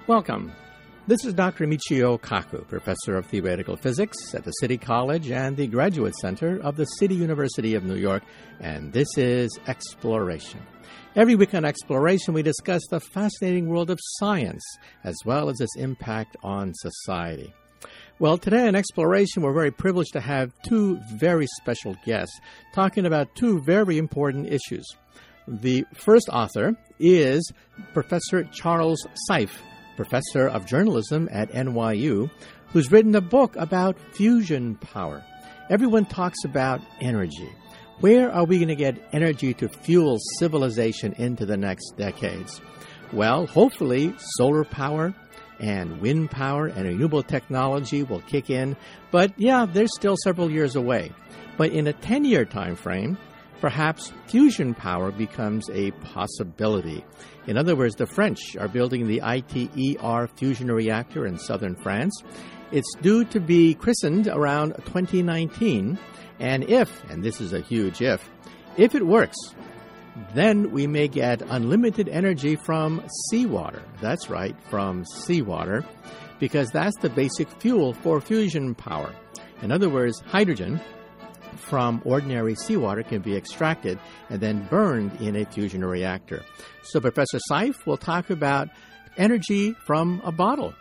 Welcome. This is Dr. Michio Kaku, Professor of Theoretical Physics at the City College and the Graduate Center of the City University of New York, and this is Exploration. Every week on Exploration, we discuss the fascinating world of science, as well as its impact on society. Well, today on Exploration, we're very privileged to have two very special guests talking about two very important issues. The first author is Professor Charles Seife, Professor of Journalism at NYU, who's written a book about fusion power. Everyone talks about energy. Where are we going to get energy to fuel civilization into the next decades? Well, hopefully solar power and wind power and renewable technology will kick in. But yeah, they're still several years away. But in a 10-year time frame, perhaps fusion power becomes a possibility. In other words, the French are building the ITER fusion reactor in southern France. It's due to be christened around 2019. And and this is a huge if it works, then we may get unlimited energy from seawater. That's right, from seawater, because that's the basic fuel for fusion power. In other words, hydrogen from ordinary seawater can be extracted and then burned in a fusion reactor. So Professor Seife will talk about energy from a bottle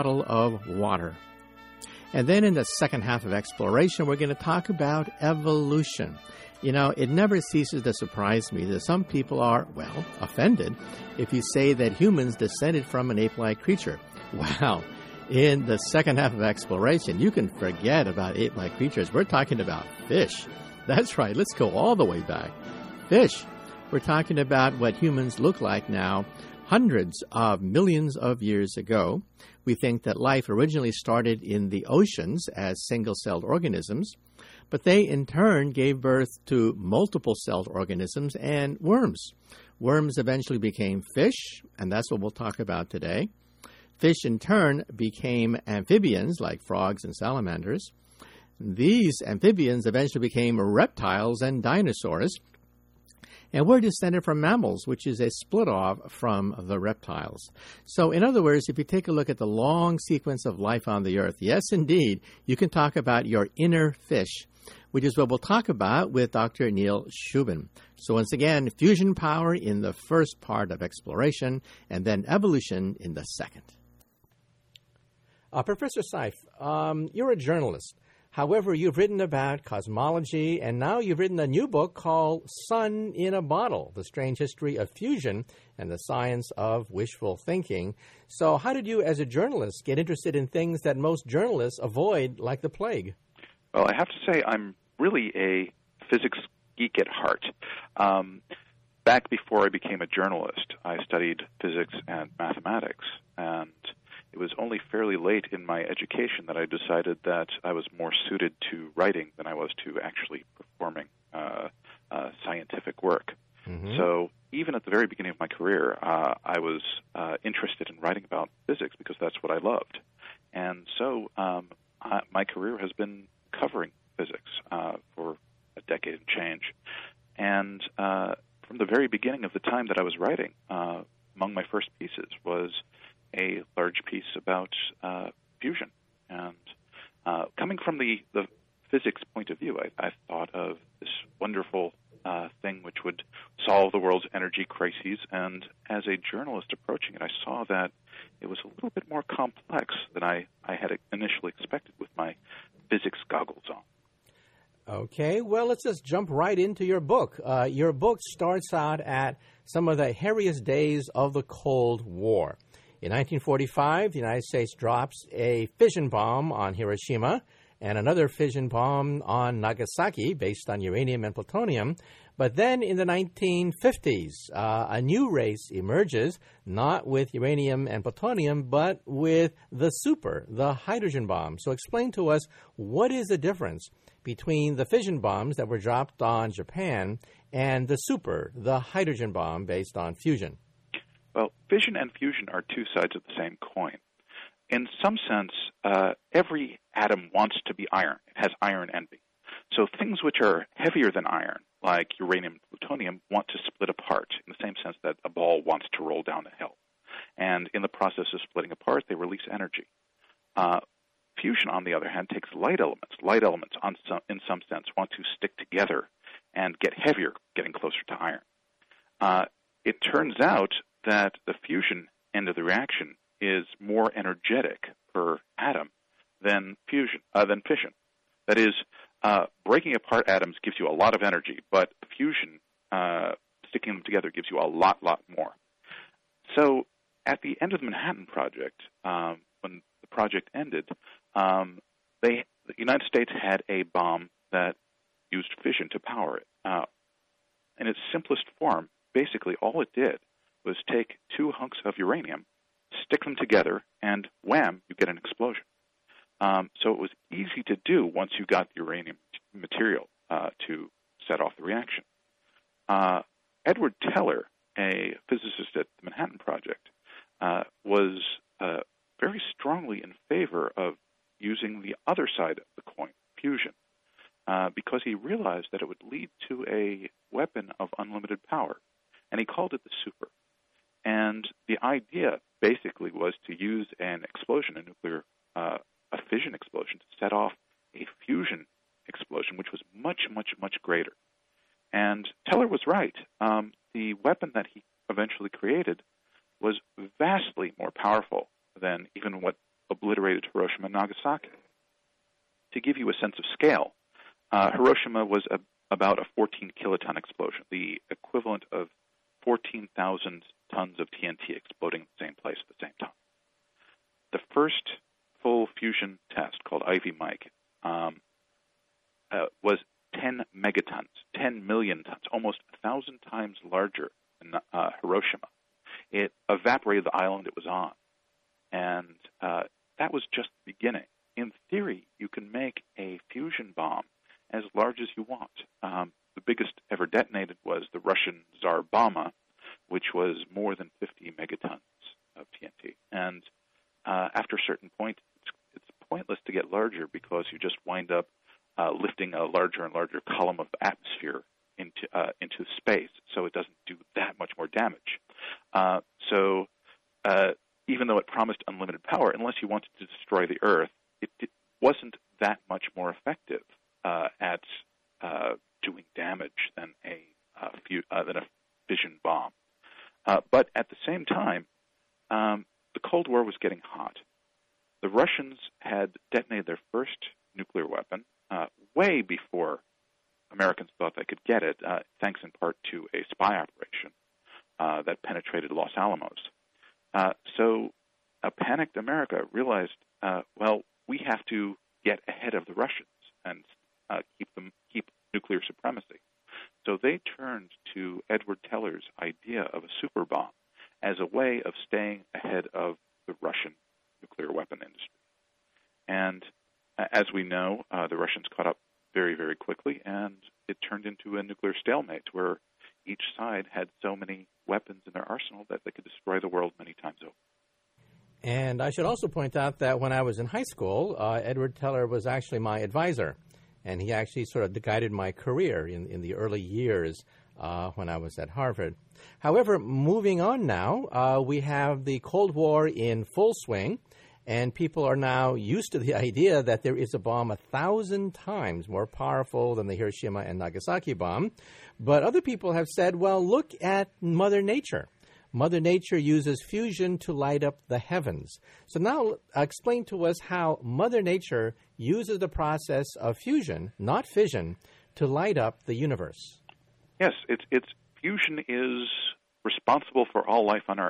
of water. And then in the second half of Exploration, we're going to talk about evolution. You know, it never ceases to surprise me that some people are, offended if you say that humans descended from an ape-like creature. Wow. In the second half of Exploration, you can forget about ape-like creatures. We're talking about fish. That's right. Let's go all the way back. Fish. We're talking about what humans look like now, hundreds of millions of years ago. We think that life originally started in the oceans as single-celled organisms, but they in turn gave birth to multiple-celled organisms and worms. Worms eventually became fish, and that's what we'll talk about today. Fish, in turn, became amphibians like frogs and salamanders. These amphibians eventually became reptiles and dinosaurs. And we're descended from mammals, which is a split-off from the reptiles. So, in other words, if you take a look at the long sequence of life on the Earth, yes, indeed, you can talk about your inner fish, which is what we'll talk about with Dr. Neil Shubin. So once again, fusion power in the first part of Exploration, and then evolution in the second. Professor Seife, you're a journalist. However, you've written about cosmology, and now you've written a new book called Sun in a Bottle, The Strange History of Fusion and the Science of Wishful Thinking. So how did you, as a journalist, get interested in things that most journalists avoid like the plague? Well, I have to say I'm really a physics geek at heart. Back before I became a journalist, I studied physics and mathematics, and it was only fairly late in my education that I decided that I was more suited to writing than I was to actually performing scientific work. Mm-hmm. So even at the very beginning of my career, I was interested in writing about physics because that's what I loved. And so my career has been covering physics for a decade and change. And from the very beginning of the time that I was writing, among my first pieces was a large piece about fusion. And coming from the physics point of view, I thought of this wonderful thing which would solve the world's energy crises. And as a journalist approaching it, I saw that it was a little bit more complex than I had initially expected with my physics goggles on. Okay, well, let's just jump right into your book. Your book starts out at some of the hairiest days of the Cold War. In 1945, the United States drops a fission bomb on Hiroshima and another fission bomb on Nagasaki based on uranium and plutonium. But then in the 1950s, a new race emerges, not with uranium and plutonium, but with the hydrogen bomb. So explain to us, what is the difference between the fission bombs that were dropped on Japan and the hydrogen bomb based on fusion? Well, fission and fusion are two sides of the same coin. In some sense, every atom wants to be iron. It has iron envy. So things which are heavier than iron, like uranium and plutonium, want to split apart in the same sense that a ball wants to roll down a hill. And in the process of splitting apart, they release energy. Fusion, on the other hand, takes light elements. Light elements, in some sense, want to stick together and get heavier, getting closer to iron. It turns out that the fusion end of the reaction is more energetic per atom than fission. That is, breaking apart atoms gives you a lot of energy, but fusion, sticking them together, gives you a lot more. So at the end of the Manhattan Project, when the project ended, the United States had a bomb that used fission to power it. In its simplest form, basically all it did was take two hunks of uranium, stick them together, and wham, you get an explosion. So it was easy to do once you got the uranium material to set off the reaction. Edward Teller, a physicist at the Manhattan Project, was very strongly in favor of using the other side of the coin, fusion, because he realized that it would lead to a weapon of unlimited power, and he called it the super. And the idea basically was to use an explosion, a fission explosion, to set off a fusion explosion, which was much greater. And Teller was right. The weapon that he eventually created was vastly more powerful than even what obliterated Hiroshima and Nagasaki. To give you a sense of scale, Hiroshima was about a 14 kiloton explosion, the equivalent of 14,000 tons of TNT exploding in the same place at the same time. The first full fusion test, called Ivy Mike, was 10 megatons, 10 million tons, almost 1,000 times larger than Hiroshima. It evaporated the island it was on. And that was just the beginning. In theory, you can make a fusion bomb as large as you want. The biggest ever detonated was the Russian Tsar Bomba, which was more than 50 megatons of TNT. And after a certain point, it's pointless to get larger because you just wind up lifting a larger and larger column of atmosphere into space, so it doesn't do that much more damage. So even though it promised unlimited power, unless you wanted to destroy the Earth, it wasn't that much more effective at doing damage than a fission bomb. But at the same time, the Cold War was getting hot. The Russians had detonated their first nuclear weapon way before Americans thought they could get it, thanks in part to a spy operation that penetrated Los Alamos. So a panicked America realized, we have to get ahead of the Russians and keep nuclear supremacy. So they turned to Edward Teller's idea of a super bomb as a way of staying ahead of the Russian nuclear weapon industry. And as we know, the Russians caught up very, very quickly, and it turned into a nuclear stalemate where each side had so many weapons in their arsenal that they could destroy the world many times over. And I should also point out that when I was in high school, Edward Teller was actually my advisor, and he actually sort of guided my career in the early years when I was at Harvard. However, moving on now, we have the Cold War in full swing, and people are now used to the idea that there is a bomb 1,000 times more powerful than the Hiroshima and Nagasaki bomb. But other people have said, well, look at Mother Nature. Mother Nature uses fusion to light up the heavens. So now explain to us how Mother Nature uses the process of fusion, not fission, to light up the universe. Yes, it's fusion is responsible for all life on Earth.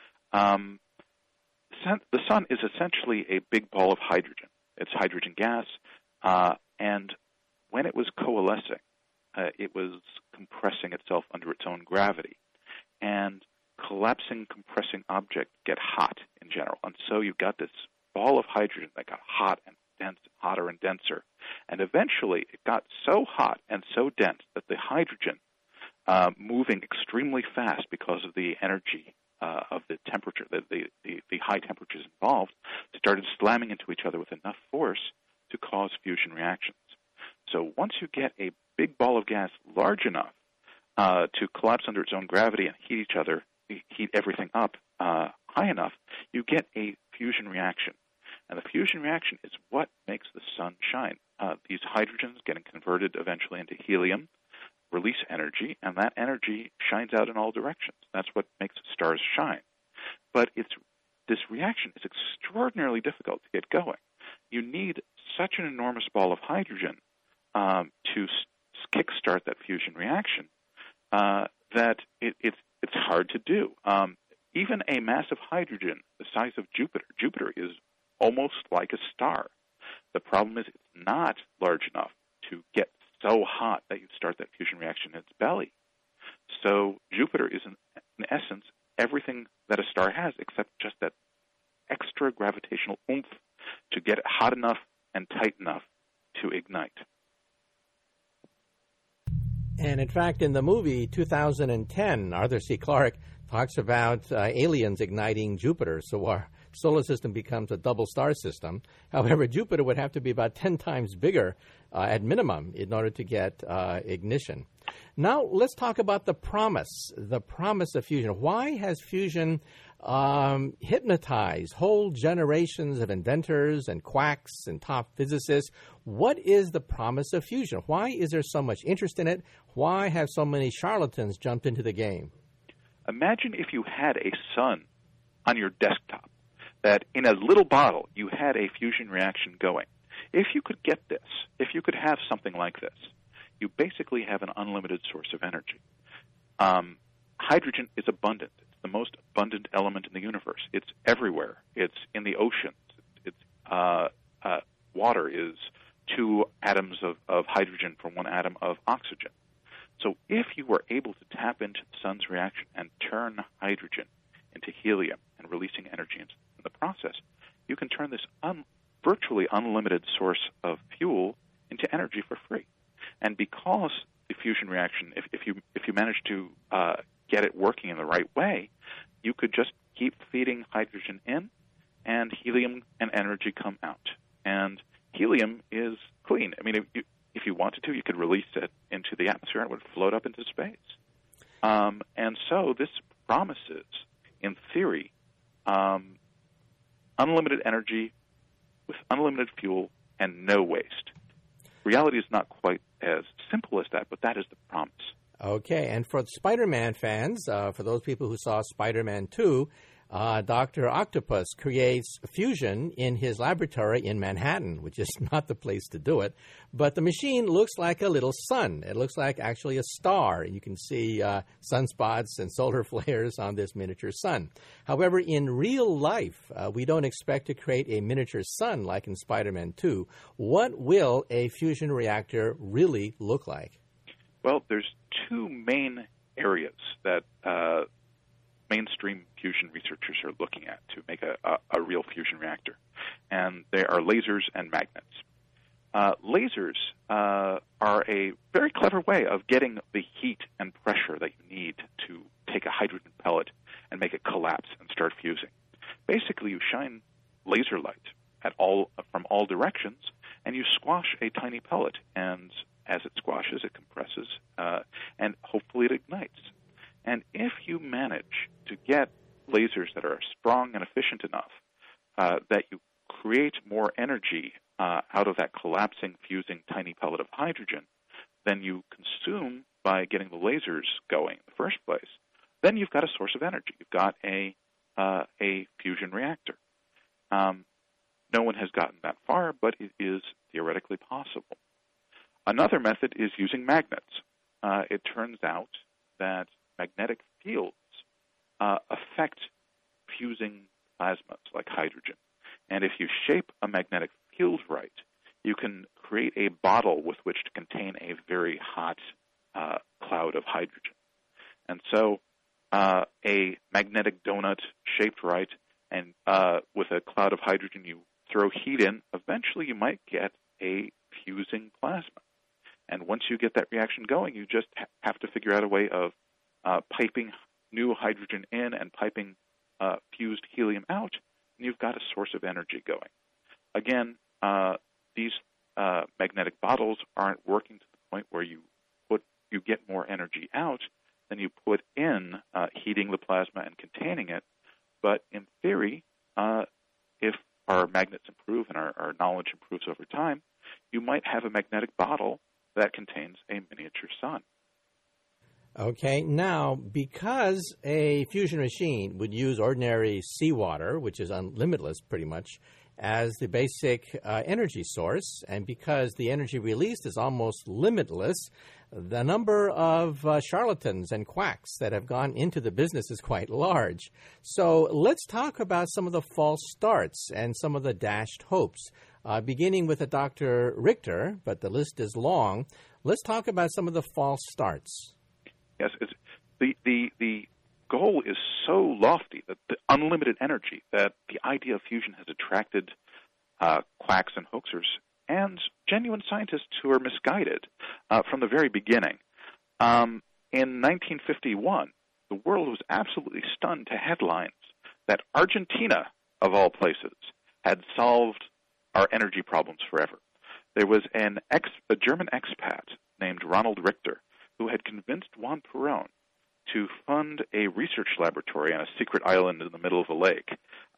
The sun is essentially a big ball of hydrogen. It's hydrogen gas, and when it was coalescing, it was compressing itself under its own gravity. And collapsing, compressing objects get hot in general. And so you've got this ball of hydrogen that got hot and dense, hotter and denser. And eventually it got so hot and so dense that the hydrogen, moving extremely fast because of the energy of the temperature, the high temperatures involved, started slamming into each other with enough force to cause fusion reactions. So once you get a big ball of gas large enough to collapse under its own gravity and heat everything up high enough, you get a fusion reaction. And the fusion reaction is what makes the sun shine. These hydrogens getting converted eventually into helium release energy, and that energy shines out in all directions. That's what makes stars shine. But this reaction is extraordinarily difficult to get going. You need such an enormous ball of hydrogen to kickstart that fusion reaction that it's hard to do. Even a mass of hydrogen the size of Jupiter is almost like a star. The problem is it's not large enough to get so hot that you start that fusion reaction in its belly. So Jupiter is, in essence, everything that a star has except just that extra gravitational oomph to get it hot enough and tight enough to ignite. And in fact, in the movie 2010, Arthur C. Clarke talks about aliens igniting Jupiter. So our solar system becomes a double star system. However, Jupiter would have to be about 10 times bigger at minimum in order to get ignition. Now, let's talk about the promise of fusion. Why has fusion hypnotized whole generations of inventors and quacks and top physicists? What is the promise of fusion? Why is there so much interest in it? Why have so many charlatans jumped into the game? Imagine if you had a sun on your desktop, that in a little bottle you had a fusion reaction going. If you could get this, if you could have something like this, you basically have an unlimited source of energy. Hydrogen is abundant. It's the most abundant element in the universe. It's everywhere. It's in the oceans. Water is 2 atoms of hydrogen for 1 atom of oxygen. So if you were able to tap into the sun's reaction and turn hydrogen into helium and releasing energy in the process, you can turn this virtually unlimited source of fuel into energy for free. And because the fusion reaction, if you manage to get it working in the right way, you could just keep feeding hydrogen in, and helium and energy come out. And helium is clean. I mean, if you wanted to, you could release it into the atmosphere and it would float up into space. And so this promises, in theory, unlimited energy with unlimited fuel and no waste. Reality is not quite as simple as that, but that is the promise. Okay, and for Spider-Man fans, for those people who saw Spider-Man 2, Dr. Octopus creates fusion in his laboratory in Manhattan, which is not the place to do it. But the machine looks like a little sun. It looks like actually a star. You can see sunspots and solar flares on this miniature sun. However, in real life, we don't expect to create a miniature sun like in Spider-Man 2. What will a fusion reactor really look like? Well, there's 2 main areas that mainstream fusion researchers are looking at to make a real fusion reactor, and they are lasers and magnets. Lasers are a very clever way of getting the heat and pressure that you need to take a hydrogen pellet and make it collapse and start fusing. Basically, you shine laser light from all directions, and you squash a tiny pellet, and as it squashes, it compresses, and hopefully it ignites. And if you manage to get lasers that are strong and efficient enough that you create more energy out of that collapsing, fusing tiny pellet of hydrogen than you consume by getting the lasers going in the first place, then you've got a source of energy. You've got a fusion reactor. No one has gotten that far, but it is theoretically possible. Another method is using magnets. It turns out that magnetic fields affect fusing plasmas like hydrogen. And if you shape a magnetic field right, you can create a bottle with which to contain a very hot cloud of hydrogen. And so a magnetic donut shaped right and with a cloud of hydrogen you throw heat in, eventually you might get a fusing plasma. And once you get that reaction going, you just have to figure out a way of piping new hydrogen in and piping fused helium out, and you've got a source of energy going. Again, these magnetic bottles aren't working to the point where you get more energy out than you put in heating the plasma and containing it, but in theory, if our magnets improve and our knowledge improves over time, you might have a magnetic bottle that contains a miniature sun. Okay, now, because a fusion machine would use ordinary seawater, which is limitless pretty much, as the basic energy source, and because the energy released is almost limitless, the number of charlatans and quacks that have gone into the business is quite large. So let's talk about some of the false starts and some of the dashed hopes. Beginning with Dr. Richter, but the list is long, let's talk about some of the false starts. Yes, the goal is so lofty, that the unlimited energy, that the idea of fusion has attracted quacks and hoaxers and genuine scientists who are misguided from the very beginning. In 1951, the world was absolutely stunned to headlines that Argentina, of all places, had solved our energy problems forever. There was a German expat named Ronald Richter who had convinced Juan Perón to fund a research laboratory on a secret island in the middle of a lake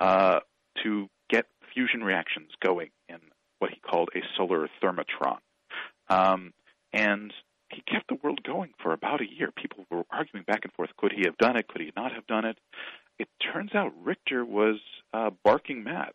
to get fusion reactions going in what he called a solar thermotron. And he kept the world going for about a year. People were arguing back and forth. Could he have done it? Could he not have done it? It turns out Richter was barking mad.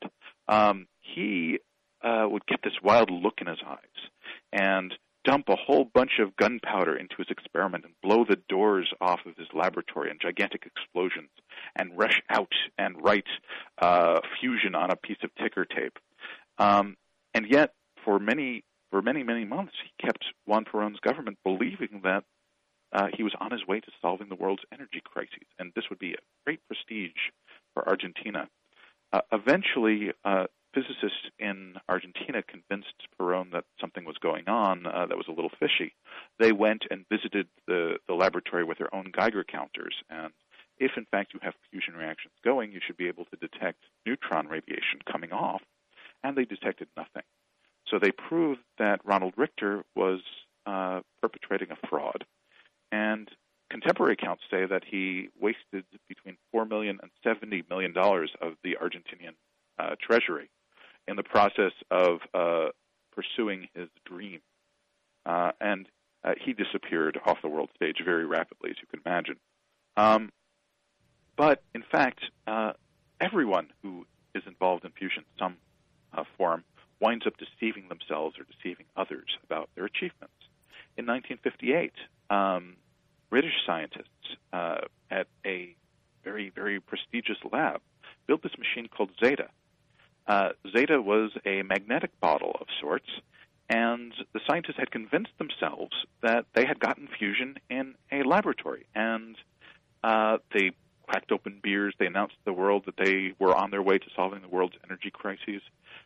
He would get this wild look in his eyes and dump a whole bunch of gunpowder into his experiment and blow the doors off of his laboratory in gigantic explosions and rush out and write fusion on a piece of ticker tape. And yet, for many months, he kept Juan Perón's government believing that he was on his way to solving the world's energy crises, and this would be a great prestige for Argentina. Eventually, physicists in Argentina convinced Perón that something was going on that was a little fishy. They went and visited the laboratory with their own Geiger counters, and if, in fact, you have fusion reactions going, you should be able to detect neutron radiation coming off, and they detected nothing. So they proved that Ronald Richter was perpetrating a fraud, and contemporary accounts say that he wasted between $4 million and $70 million of the Argentinian treasury in the process of pursuing his dream. And he disappeared off the world stage very rapidly, as you can imagine. But, in fact, everyone who is involved in fusion in some form winds up deceiving themselves or deceiving others about their achievements. In 1958, British scientists at a very, very prestigious lab built this machine called Zeta. Zeta was a magnetic bottle of sorts, and the scientists had convinced themselves that they had gotten fusion in a laboratory. And they cracked open beers. They announced to the world that they were on their way to solving the world's energy crises.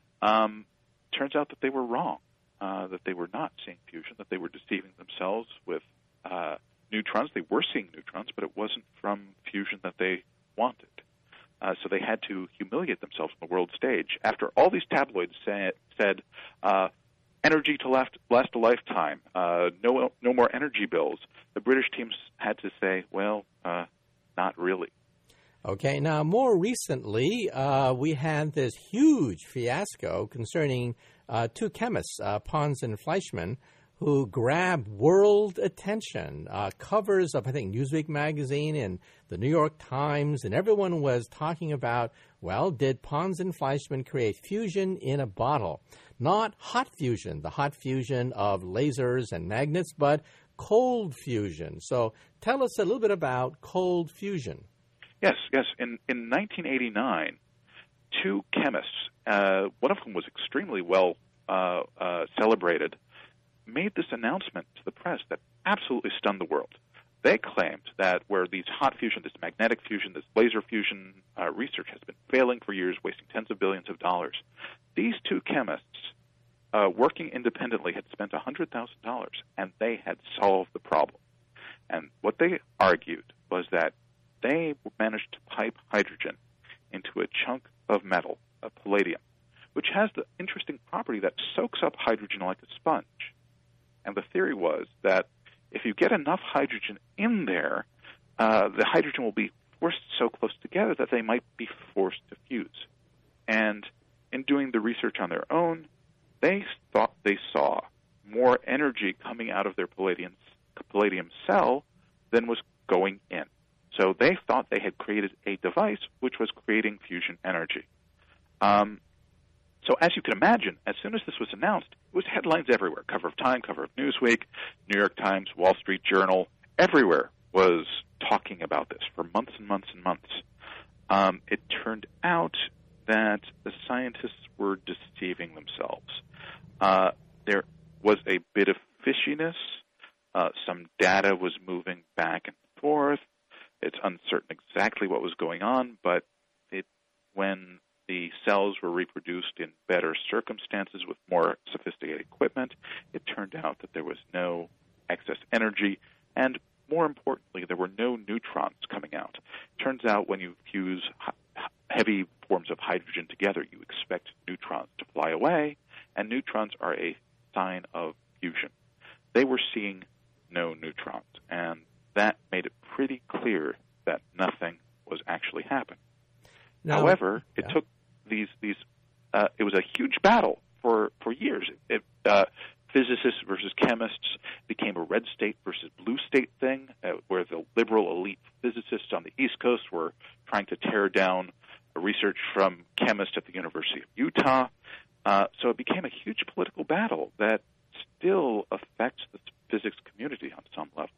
Turns out that they were wrong, that they were not seeing fusion, that they were deceiving themselves with neutrons. They were seeing neutrons, but it wasn't from fusion that they wanted. So they had to humiliate themselves on the world stage. After all these tabloids said energy to last a lifetime, no more energy bills, the British teams had to say, well, not really. Okay, now more recently, we had this huge fiasco concerning two chemists, Pons and Fleischmann, who grabbed world attention, covers of, I think, Newsweek magazine and the New York Times, and everyone was talking about, well, did Pons and Fleischmann create fusion in a bottle? Not hot fusion, the hot fusion of lasers and magnets, but cold fusion. So tell us a little bit about cold fusion. Yes. In 1989, two chemists, one of whom was extremely well celebrated, made this announcement to the press that absolutely stunned the world. They claimed that where these hot fusion, this magnetic fusion, this laser fusion research has been failing for years, wasting tens of billions of dollars, these two chemists, working independently, had spent $100,000, and they had solved the problem. And what they argued was that they managed to pipe hydrogen into a chunk of metal, of palladium, which has the interesting property that soaks up hydrogen like a sponge. And the theory was that if you get enough hydrogen in there, the hydrogen will be were so close together that they might be forced to fuse. And in doing the research on their own, they thought they saw more energy coming out of their palladium cell than was going in. So they thought they had created a device which was creating fusion energy. So as you can imagine, as soon as this was announced, it was headlines everywhere. Cover of Time, cover of Newsweek, New York Times, Wall Street Journal, everywhere was talking about this for months and months and months. It turned out that the scientists were deceiving themselves. There was a bit of fishiness. Some data was moving back and forth. It's uncertain exactly what was going on, but when the cells were reproduced in better circumstances with more sophisticated equipment, it turned out that there was no excess energy, and more importantly, there were no neutrons coming out. It turns out when you fuse heavy forms of hydrogen together, you expect neutrons to fly away, and neutrons are a sign of fusion. They were seeing no neutrons, and that made it pretty clear that nothing was actually happening. Now, however, it took it was a huge battle for years. Physicists versus chemists became a red state versus blue state thing, where the liberal elite physicists on the East Coast were trying to tear down research from chemists at the University of Utah. So it became a huge political battle that still affects the physics community on some level.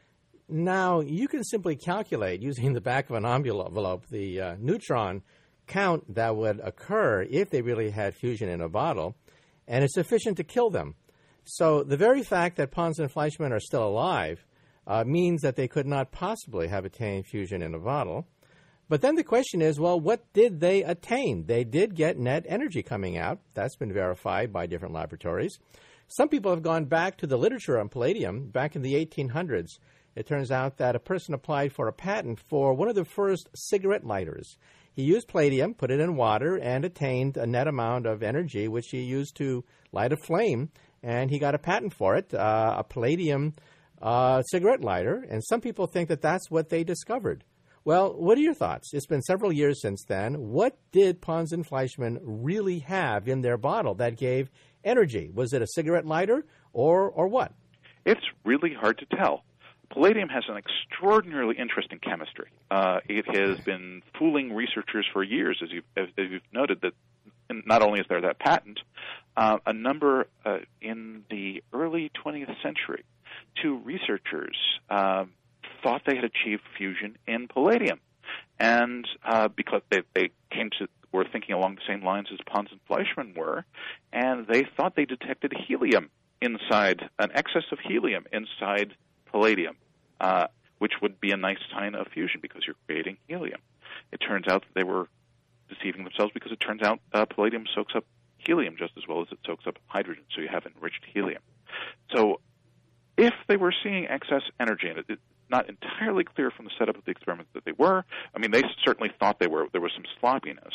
Now, you can simply calculate, using the back of an envelope, the neutron count that would occur if they really had fusion in a bottle, and it's sufficient to kill them. So the very fact that Pons and Fleischmann are still alive means that they could not possibly have attained fusion in a bottle. But then the question is, well, what did they attain? They did get net energy coming out. That's been verified by different laboratories. Some people have gone back to the literature on palladium back in the 1800s. It turns out that a person applied for a patent for one of the first cigarette lighters. He used palladium, put it in water, and attained a net amount of energy, which he used to light a flame, and he got a patent for it, a palladium cigarette lighter, and some people think that that's what they discovered. Well, what are your thoughts? It's been several years since then. What did Pons and Fleischmann really have in their bottle that gave energy? Was it a cigarette lighter or what? It's really hard to tell. Palladium has an extraordinarily interesting chemistry. It has been fooling researchers for years, as you've noted, that not only is there that patent, a number in the early 20th century, two researchers thought they had achieved fusion in palladium. And because they were thinking along the same lines as Pons and Fleischmann were, and they thought they detected helium inside, an excess of helium inside palladium, which would be a nice sign of fusion because you're creating helium. It turns out that they were deceiving themselves because it turns out palladium soaks up helium just as well as it soaks up hydrogen, so you have enriched helium. So if they were seeing excess energy, and it's not entirely clear from the setup of the experiment that they were, I mean, they certainly thought there was some sloppiness,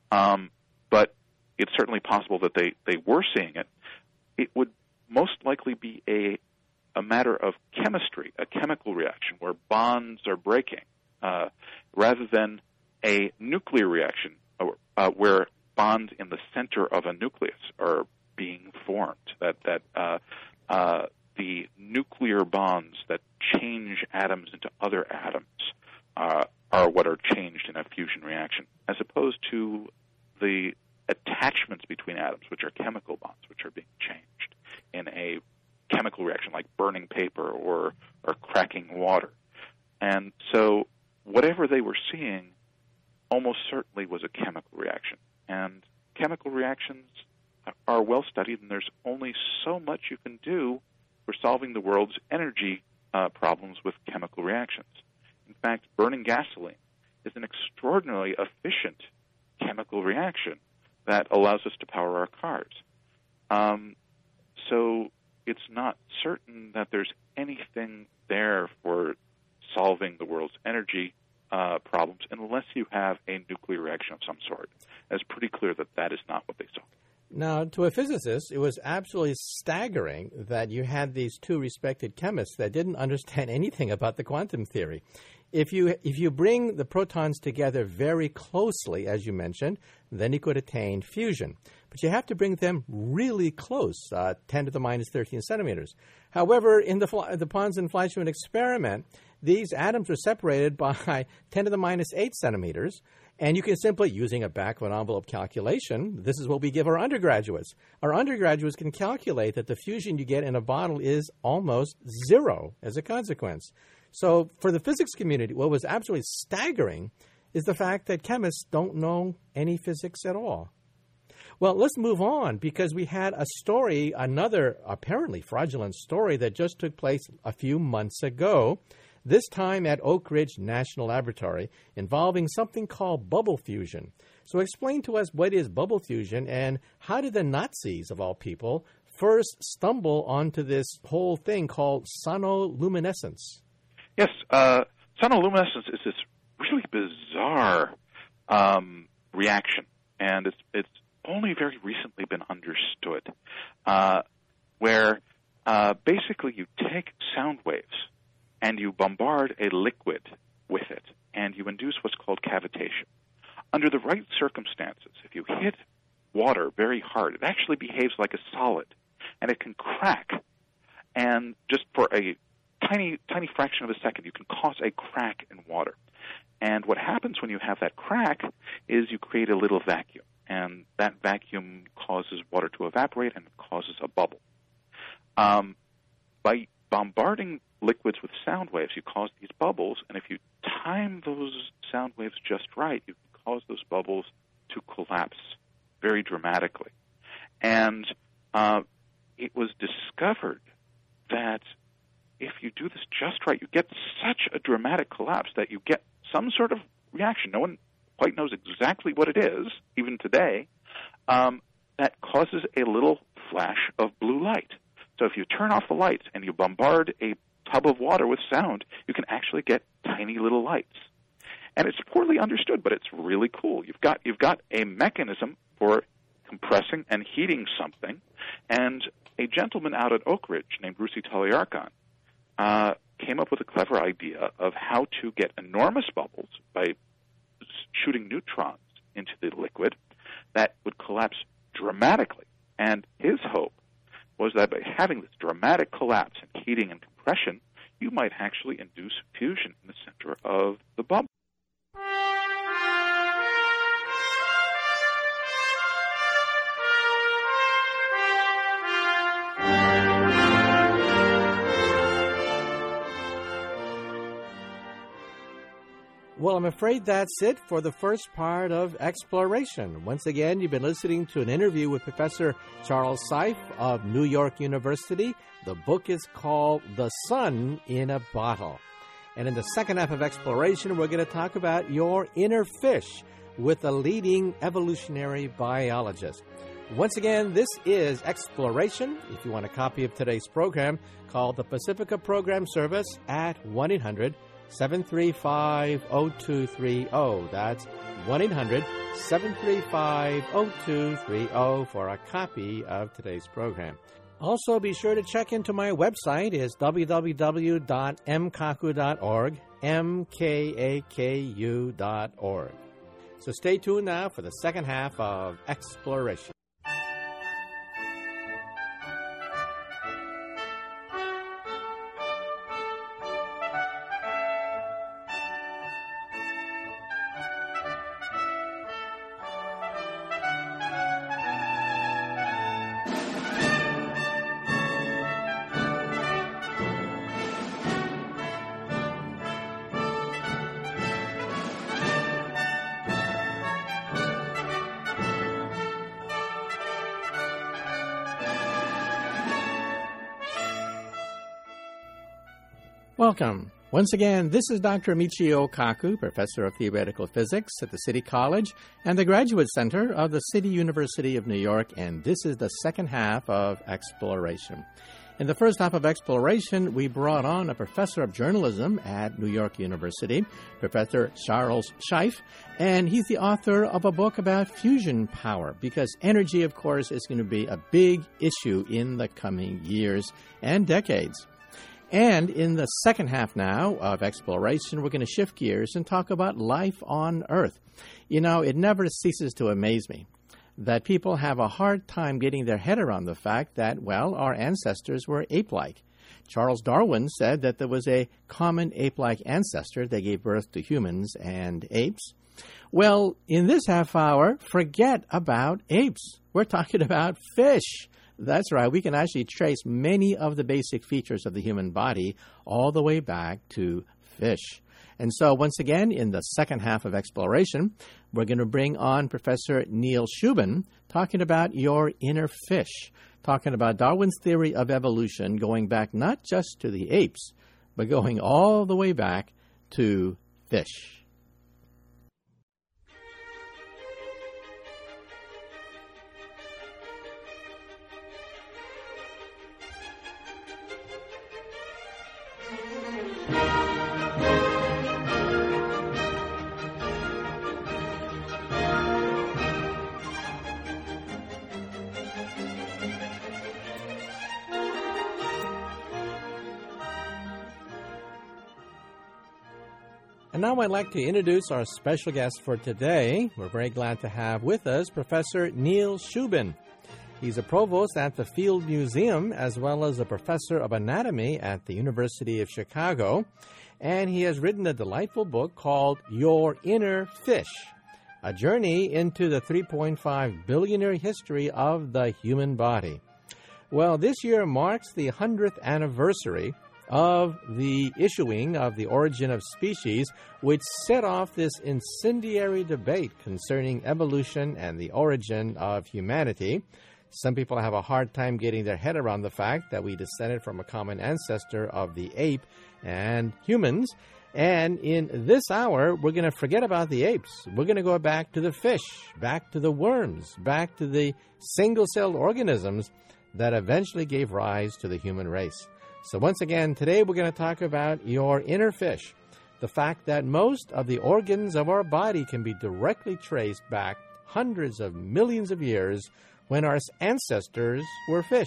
but it's certainly possible that they were seeing it. It would most likely be a matter of chemistry, a chemical reaction where bonds are breaking, rather than a nuclear reaction where bonds in the center of a nucleus are being formed. The nuclear bonds that change atoms into other atoms are what are changed in a fusion reaction, as opposed to the attachments between atoms, which are chemical bonds, which are being changed in a chemical reaction like burning paper or cracking water. And so whatever they were seeing almost certainly was a chemical reaction. And chemical reactions are well studied, and there's only so much you can do for solving the world's energy problems with chemical reactions. In fact, burning gasoline is an extraordinarily efficient chemical reaction that allows us to power our cars. So it's not certain that there's anything there for solving the world's energy problems unless you have a nuclear reaction of some sort. It's pretty clear that that is not what they saw. Now, to a physicist, it was absolutely staggering that you had these two respected chemists that didn't understand anything about the quantum theory. If you bring the protons together very closely, as you mentioned, then you could attain fusion. But you have to bring them really close, 10 to the minus 13 centimeters. However, in the Pons-Fleischmann experiment, these atoms are separated by 10 to the minus 8 centimeters, and you can simply, using a back-of-an-envelope calculation, this is what we give our undergraduates. Our undergraduates can calculate that the fusion you get in a bottle is almost zero as a consequence. So for the physics community, what was absolutely staggering is the fact that chemists don't know any physics at all. Well, let's move on, because we had a story, another apparently fraudulent story that just took place a few months ago, this time at Oak Ridge National Laboratory, involving something called bubble fusion. So explain to us what is bubble fusion, and how did the Nazis, of all people, first stumble onto this whole thing called sonoluminescence? Yes, sonoluminescence is this really bizarre reaction, and it's only very recently been understood, where basically you take sound waves and you bombard a liquid with it, and you induce what's called cavitation. Under the right circumstances, if you hit water very hard, it actually behaves like a solid, and it can crack. And just for a tiny fraction of a second, you can cause a crack in water. And what happens when you have that crack is you create a little vacuum, and that vacuum causes water to evaporate and causes a bubble. By bombarding liquids with sound waves, you cause these bubbles, and if you time those sound waves just right, you can cause those bubbles to collapse very dramatically. And it was discovered that if you do this just right, you get such a dramatic collapse that you get some sort of reaction. No one quite knows exactly what it is, even today, that causes a little flash of blue light. So if you turn off the lights and you bombard a tub of water with sound, you can actually get tiny little lights. And it's poorly understood, but it's really cool. You've got a mechanism for compressing and heating something, and a gentleman out at Oak Ridge named Russi Taleyarkhan came up with a clever idea of how to get enormous bubbles by shooting neutrons into the liquid that would collapse dramatically. And his hope was that by having this dramatic collapse and heating and compression, you might actually induce fusion in the center of the bubble. Well, I'm afraid that's it for the first part of Exploration. Once again, you've been listening to an interview with Professor Charles Seife of New York University. The book is called The Sun in a Bottle. And in the second half of Exploration, we're going to talk about your inner fish with a leading evolutionary biologist. Once again, this is Exploration. If you want a copy of today's program, call the Pacifica Program Service at 1-800-735-0230. That's 1-800-735-0230 for a copy of today's program. Also, be sure to check into my website. It's www.mkaku.org, mkaku.org. So stay tuned now for the second half of Exploration. Welcome. Once again, this is Dr. Michio Kaku, Professor of Theoretical Physics at the City College and the Graduate Center of the City University of New York, and this is the second half of Exploration. In the first half of Exploration, we brought on a professor of journalism at New York University, Professor Charles Seife, and he's the author of a book about fusion power, because energy, of course, is going to be a big issue in the coming years and decades. And in the second half now of Exploration, we're going to shift gears and talk about life on Earth. You know, it never ceases to amaze me that people have a hard time getting their head around the fact that, well, our ancestors were ape-like. Charles Darwin said that there was a common ape-like ancestor that gave birth to humans and apes. Well, in this half hour, forget about apes. We're talking about fish. That's right. We can actually trace many of the basic features of the human body all the way back to fish. And so, once again, in the second half of Exploration, we're going to bring on Professor Neil Shubin talking about your inner fish, talking about Darwin's theory of evolution going back not just to the apes, but going all the way back to fish. And now I'd like to introduce our special guest for today. We're very glad to have with us Professor Neil Shubin. He's a provost at the Field Museum as well as a professor of anatomy at the University of Chicago. And he has written a delightful book called Your Inner Fish, a journey into the 3.5 billion year history of the human body. Well, this year marks the 100th anniversary of the issuing of the Origin of Species, which set off this incendiary debate concerning evolution and the origin of humanity. Some people have a hard time getting their head around the fact that we descended from a common ancestor of the ape and humans. And in this hour, we're going to forget about the apes. We're going to go back to the fish, back to the worms, back to the single-celled organisms that eventually gave rise to the human race. So once again, today we're going to talk about your inner fish, the fact that most of the organs of our body can be directly traced back hundreds of millions of years when our ancestors were fish.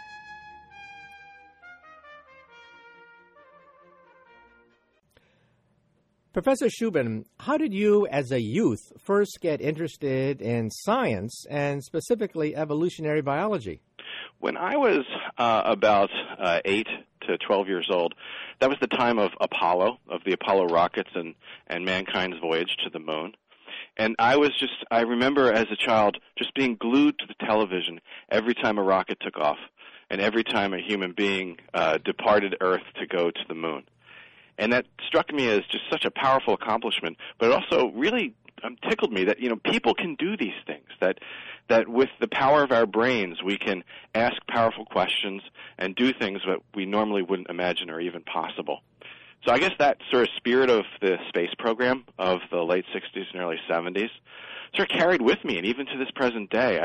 Professor Shubin, how did you as a youth first get interested in science and specifically evolutionary biology? When I was about 8 to 12 years old, that was the time of Apollo, of the Apollo rockets and mankind's voyage to the moon. And I remember as a child just being glued to the television every time a rocket took off and every time a human being departed Earth to go to the moon. And that struck me as just such a powerful accomplishment, but it also really tickled me that, people can do these things, that with the power of our brains, we can ask powerful questions and do things that we normally wouldn't imagine are even possible. So I guess that sort of spirit of the space program of the late 60s and early 70s sort of carried with me, and even to this present day,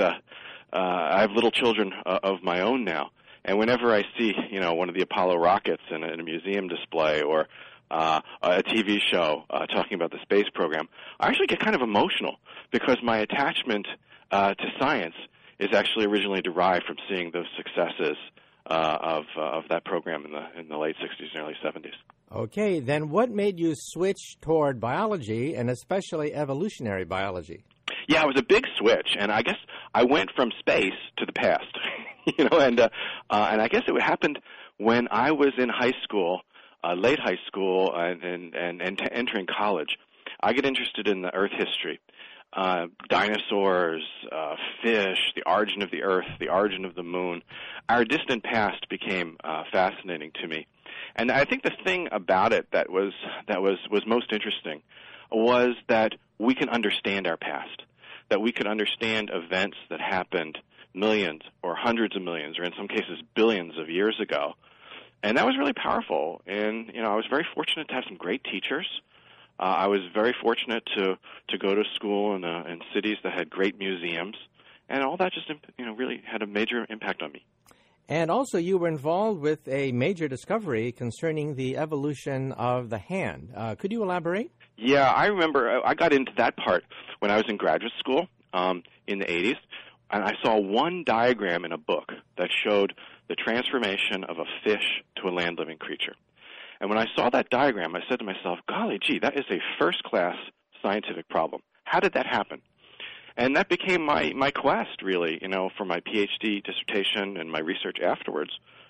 I have little children of my own now, and whenever I see, one of the Apollo rockets in a museum display or a TV show talking about the space program, I actually get kind of emotional because my attachment to science is actually originally derived from seeing those successes of that program in the late 60s and early 70s. Okay, then what made you switch toward biology and especially evolutionary biology? Yeah, it was a big switch, and I guess I went from space to the past, and I guess it happened when I was in high school, late high school, and entering college. I get interested in the Earth history. Dinosaurs, fish, the origin of the Earth, the origin of the moon. Our distant past became fascinating to me. And I think the thing about it that was most interesting was that we can understand our past, that we could understand events that happened millions or hundreds of millions or in some cases billions of years ago. And that was really powerful. And, I was very fortunate to have some great teachers. I was very fortunate to go to school in cities that had great museums, and all that just really had a major impact on me. And also, you were involved with a major discovery concerning the evolution of the hand. Could you elaborate? Yeah, I remember I got into that part when I was in graduate school in the 80s, and I saw one diagram in a book that showed the transformation of a fish to a land-living creature. And when I saw that diagram, I said to myself, golly gee, that is a first-class scientific problem. How did that happen? And that became my quest, really, for my PhD dissertation and my research afterwards,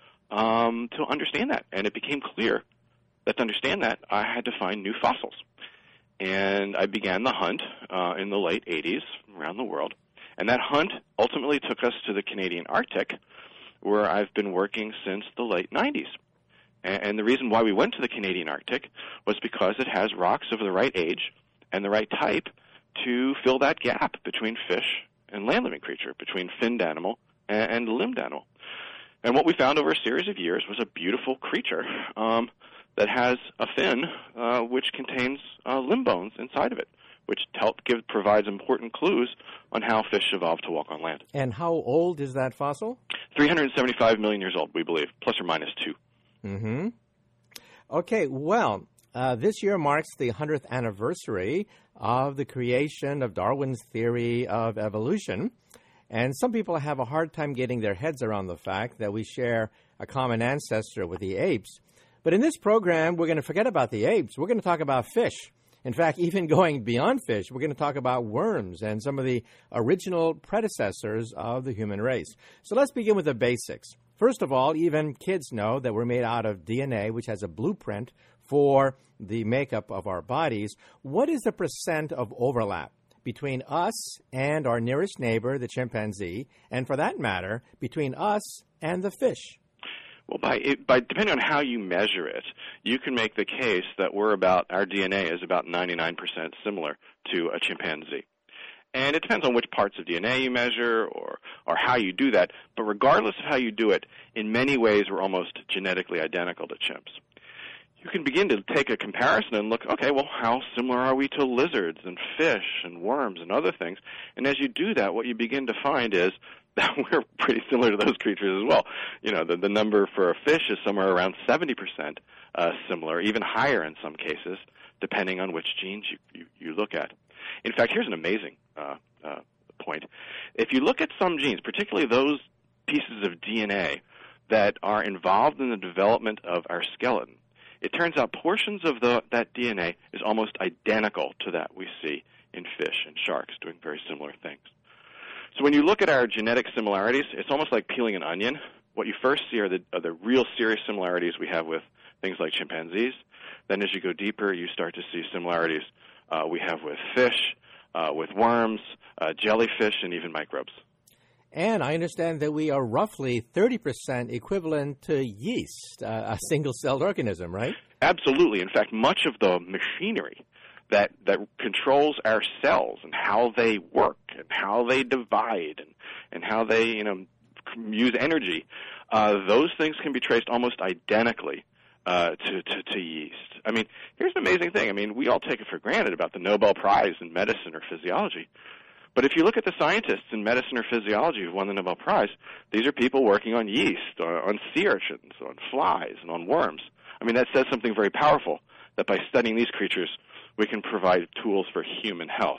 to understand that. And it became clear that to understand that, I had to find new fossils. And I began the hunt in the late 80s around the world. And that hunt ultimately took us to the Canadian Arctic, where I've been working since the late 90s. And the reason why we went to the Canadian Arctic was because it has rocks of the right age and the right type to fill that gap between fish and land-living creature, between finned animal and limbed animal. And what we found over a series of years was a beautiful creature that has a fin which contains limb bones inside of it, which provides important clues on how fish evolved to walk on land. And how old is that fossil? 375 million years old, we believe, plus or minus 2. Mm-hmm. Okay, well, this year marks the 100th anniversary of the creation of Darwin's theory of evolution. And some people have a hard time getting their heads around the fact that we share a common ancestor with the apes. But in this program, we're going to forget about the apes. We're going to talk about fish. In fact, even going beyond fish, we're going to talk about worms and some of the original predecessors of the human race. So let's begin with the basics. First of all, even kids know that we're made out of DNA, which has a blueprint for the makeup of our bodies. What is the percent of overlap between us and our nearest neighbor, the chimpanzee, and for that matter, between us and the fish? Well, by depending on how you measure it, you can make the case that our DNA is about 99% similar to a chimpanzee. And it depends on which parts of DNA you measure or how you do that. But regardless of how you do it, in many ways we're almost genetically identical to chimps. You can begin to take a comparison and look, okay, well, how similar are we to lizards and fish and worms and other things? And as you do that, what you begin to find is that we're pretty similar to those creatures as well. The number for a fish is somewhere around 70% similar, even higher in some cases, depending on which genes you look at. In fact, here's an amazing point. If you look at some genes, particularly those pieces of DNA that are involved in the development of our skeleton, it turns out portions of that DNA is almost identical to that we see in fish and sharks doing very similar things. So when you look at our genetic similarities, it's almost like peeling an onion. What you first see are the real serious similarities we have with things like chimpanzees. Then as you go deeper, you start to see similarities we have with fish, with worms, jellyfish, and even microbes. And I understand that we are roughly 30% equivalent to yeast, a single-celled organism, right? Absolutely. In fact, much of the machinery that controls our cells and how they work and how they divide and how they use energy, those things can be traced almost identically to yeast. I mean, here's the amazing thing. I mean, we all take it for granted about the Nobel Prize in medicine or physiology. But if you look at the scientists in medicine or physiology who won the Nobel Prize, these are people working on yeast, on sea urchins, on flies, and on worms. I mean, that says something very powerful, that by studying these creatures, we can provide tools for human health.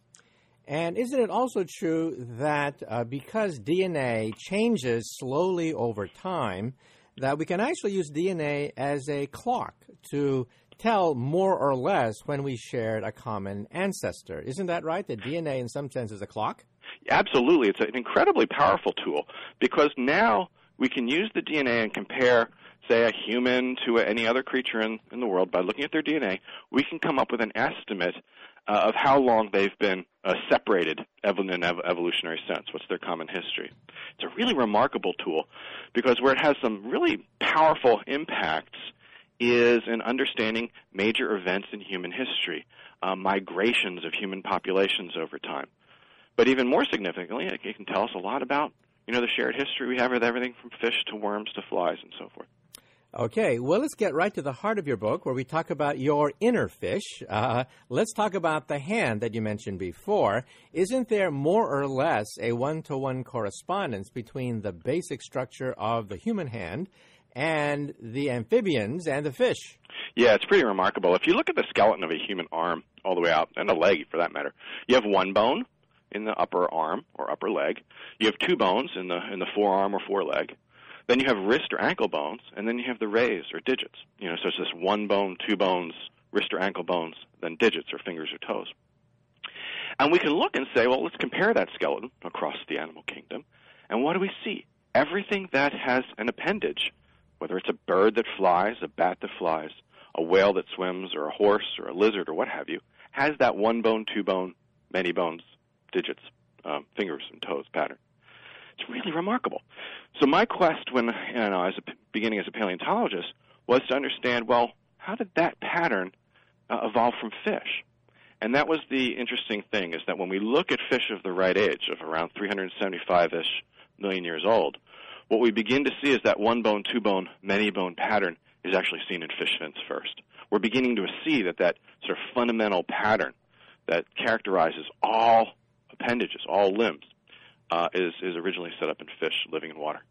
And isn't it also true that because DNA changes slowly over time, that we can actually use DNA as a clock to tell more or less when we shared a common ancestor? Isn't that right, that DNA in some sense is a clock? Absolutely. It's an incredibly powerful tool because now we can use the DNA and compare, say, a human to any other creature in the world. By looking at their DNA, we can come up with an estimate of how long they've been separated in an evolutionary sense. What's their common history? It's a really remarkable tool because where it has some really powerful impacts is in understanding major events in human history, migrations of human populations over time. But even more significantly, it can tell us a lot about, the shared history we have with everything from fish to worms to flies and so forth. Okay, well, let's get right to the heart of your book where we talk about your inner fish. Let's talk about the hand that you mentioned before. Isn't there more or less a one-to-one correspondence between the basic structure of the human hand and the amphibians and the fish? Yeah, it's pretty remarkable. If you look at the skeleton of a human arm all the way out, and a leg for that matter, you have one bone in the upper arm or upper leg. You have two bones in the forearm or foreleg. Then you have wrist or ankle bones, and then you have the rays or digits. So it's just one bone, two bones, wrist or ankle bones, then digits or fingers or toes. And we can look and say, well, let's compare that skeleton across the animal kingdom. And what do we see? Everything that has an appendage, whether it's a bird that flies, a bat that flies, a whale that swims, or a horse or a lizard or what have you, has that one bone, two bone, many bones, digits, fingers and toes pattern. It's really remarkable. So my quest beginning as a paleontologist was to understand, well, how did that pattern evolve from fish? And that was the interesting thing, is that when we look at fish of the right age, of around 375-ish million years old, what we begin to see is that one bone, two bone, many bone pattern is actually seen in fish fins first. We're beginning to see that sort of fundamental pattern that characterizes all appendages, all limbs, is originally set up in fish living in water.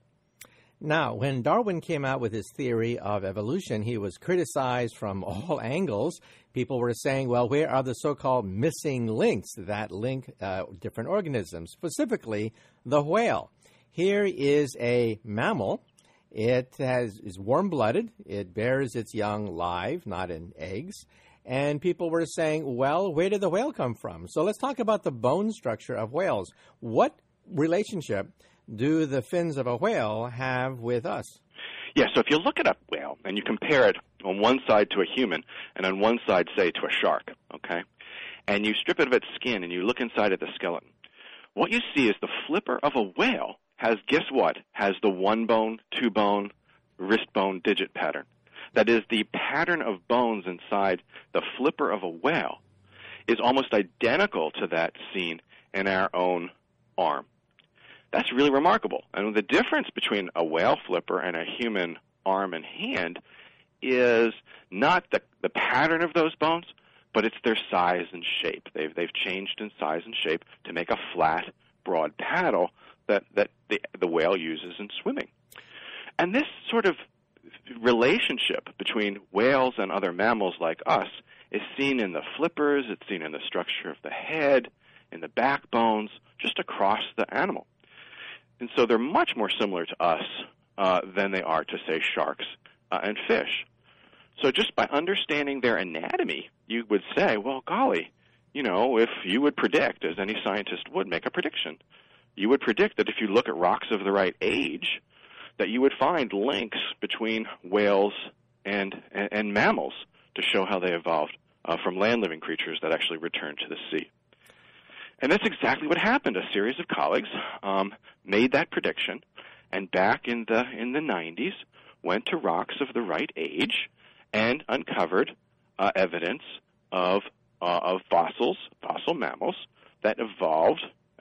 Now, when Darwin came out with his theory of evolution, he was criticized from all angles. People were saying, well, where are the so-called missing links that link different organisms, specifically the whale? Here is a mammal. It is warm-blooded. It bears its young live, not in eggs. And people were saying, well, where did the whale come from? So let's talk about the bone structure of whales. What relationship do the fins of a whale have with us? Yeah, so if you look at a whale and you compare it on one side to a human and on one side, say, to a shark, okay, and you strip it of its skin and you look inside of the skeleton, what you see is the flipper of a whale has, guess what, has the one bone, two bone, wrist bone, digit pattern. That is, the pattern of bones inside the flipper of a whale is almost identical to that seen in our own arm. That's really remarkable. And the difference between a whale flipper and a human arm and hand is not the pattern of those bones, but it's their size and shape. They've changed in size and shape to make a flat, broad paddle that the whale uses in swimming. And this sort of relationship between whales and other mammals like us is seen in the flippers, it's seen in the structure of the head, in the backbones, just across the animal. And so they're much more similar to us than they are to, say, sharks and fish. So just by understanding their anatomy, you would say, well, golly, if you would predict, as any scientist would make a prediction, you would predict that if you look at rocks of the right age, that you would find links between whales and mammals to show how they evolved from land-living creatures that actually returned to the sea. And that's exactly what happened. A series of colleagues made that prediction, and back in the 90s, went to rocks of the right age and uncovered evidence of fossil mammals that evolved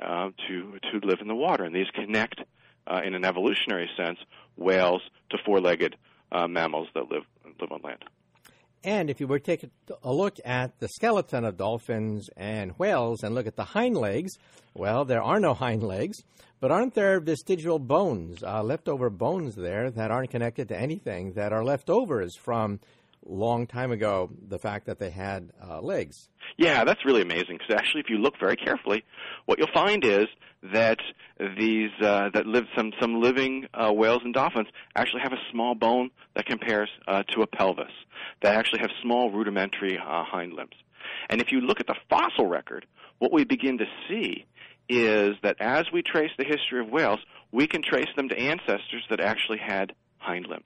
to live in the water. And these connect, in an evolutionary sense, whales to four-legged mammals that live on land. And if you were to take a look at the skeleton of dolphins and whales and look at the hind legs, well, there are no hind legs, but aren't there vestigial bones, leftover bones there that aren't connected to anything, that are leftovers from long time ago, the fact that they had legs? Yeah, that's really amazing, because actually if you look very carefully, what you'll find is that these some living whales and dolphins actually have a small bone that compares to a pelvis, that actually have small rudimentary hind limbs. And if you look at the fossil record, what we begin to see is that as we trace the history of whales, we can trace them to ancestors that actually had hind limbs.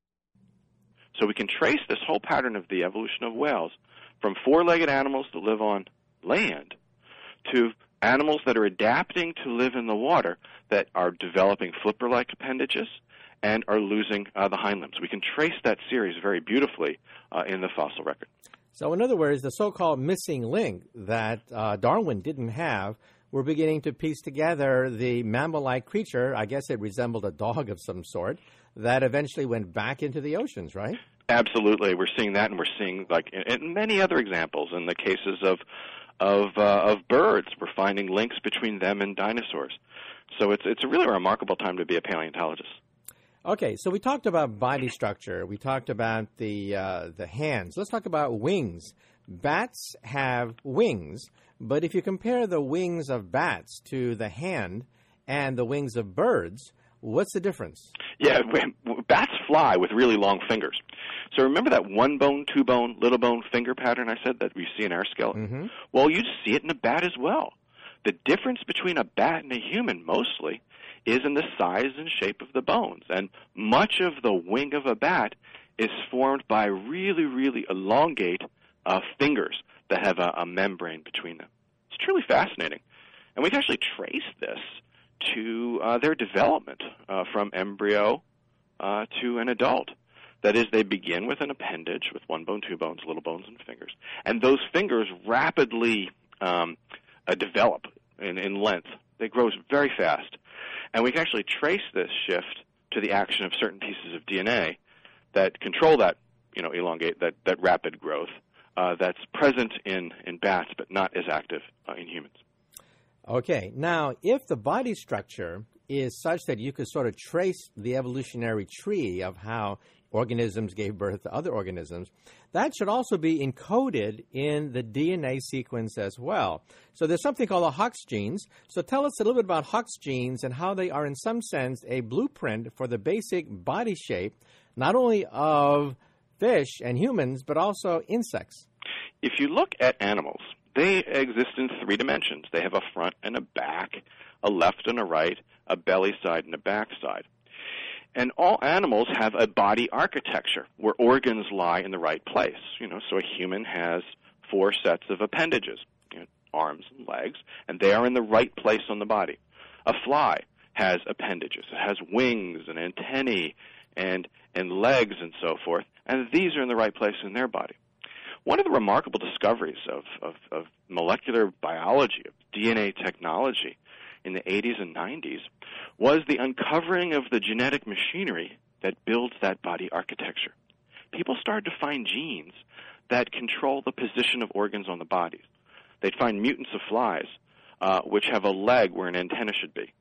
So we can trace this whole pattern of the evolution of whales from four-legged animals that live on land to animals that are adapting to live in the water that are developing flipper-like appendages and are losing the hind limbs. We can trace that series very beautifully in the fossil record. So in other words, the so-called missing link that Darwin didn't have, we're beginning to piece together the mammal-like creature, I guess it resembled a dog of some sort, that eventually went back into the oceans, right? Absolutely. We're seeing that, and we're seeing, like, in many other examples, in the cases of birds, we're finding links between them and dinosaurs. So it's a really remarkable time to be a paleontologist. Okay, so we talked about body structure. We talked about the hands. Let's talk about wings. Bats have wings, but if you compare the wings of bats to the hand and the wings of birds, What's the difference? Yeah, bats fly with really long fingers. So remember that one bone, two bone, little bone finger pattern I said that we see in our skeleton? Mm-hmm. Well, you see it in a bat as well. The difference between a bat and a human mostly is in the size and shape of the bones. And much of the wing of a bat is formed by really, really elongate fingers that have a membrane between them. It's truly fascinating. And we can actually trace this to their development from embryo to an adult. That is, they begin with an appendage with one bone, two bones, little bones, and fingers. And those fingers rapidly develop in length. They grow very fast. And we can actually trace this shift to the action of certain pieces of DNA that control that, elongate, that rapid growth that's present in bats but not as active in humans. Okay. Now, if the body structure is such that you could sort of trace the evolutionary tree of how organisms gave birth to other organisms, that should also be encoded in the DNA sequence as well. So there's something called the Hox genes. So tell us a little bit about Hox genes and how they are in some sense a blueprint for the basic body shape, not only of fish and humans, but also insects. If you look at animals, they exist in three dimensions. They have a front and a back, a left and a right, a belly side and a back side. And all animals have a body architecture where organs lie in the right place. So a human has 4 sets of appendages, arms and legs, and they are in the right place on the body. A fly has appendages. It has wings and antennae and legs and so forth, and these are in the right place in their body. One of the remarkable discoveries of molecular biology, of DNA technology in the 80s and 90s was the uncovering of the genetic machinery that builds that body architecture. People started to find genes that control the position of organs on the body. They'd find mutants of flies which have a leg where an antenna should be.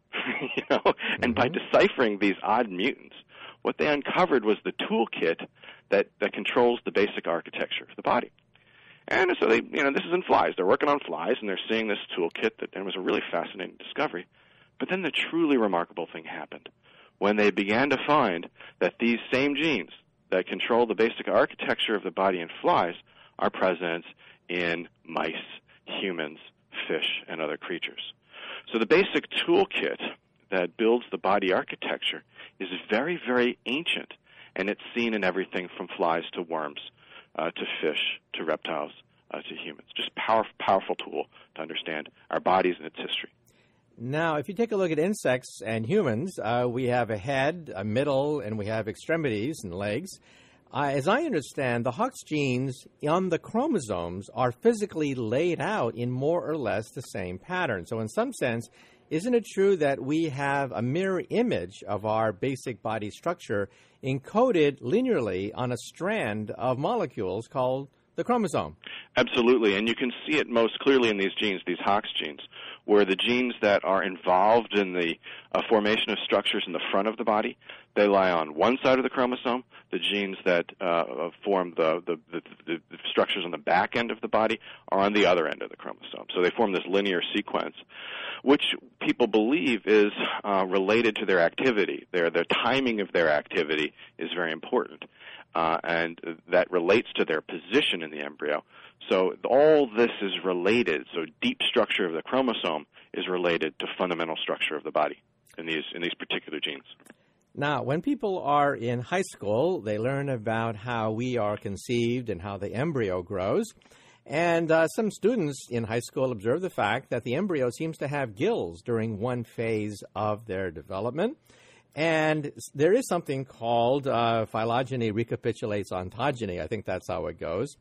And by deciphering these odd mutants, what they uncovered was the toolkit that controls the basic architecture of the body. And so this is in flies. They're working on flies, and they're seeing this toolkit, and it was a really fascinating discovery. But then the truly remarkable thing happened when they began to find that these same genes that control the basic architecture of the body in flies are present in mice, humans, fish, and other creatures. So the basic toolkit that builds the body architecture is very, very ancient, and it's seen in everything from flies to worms, to fish, to reptiles, to humans. Just powerful tool to understand our bodies and its history. Now, if you take a look at insects and humans, we have a head, a middle, and we have extremities and legs. As I understand, the Hox genes on the chromosomes are physically laid out in more or less the same pattern. So in some sense, isn't it true that we have a mirror image of our basic body structure encoded linearly on a strand of molecules called the chromosome? Absolutely, and you can see it most clearly in these genes, these Hox genes, where the genes that are involved in the formation of structures in the front of the body, they lie on one side of the chromosome. The genes that form the structures on the back end of the body are on the other end of the chromosome. So they form this linear sequence, which people believe is related to their activity. Their timing of their activity is very important, and that relates to their position in the embryo. So all this is related. So deep structure of the chromosome is related to fundamental structure of the body in these particular genes. Now, when people are in high school, they learn about how we are conceived and how the embryo grows. And some students in high school observe the fact that the embryo seems to have gills during one phase of their development. And there is something called phylogeny recapitulates ontogeny. I think that's how it goes.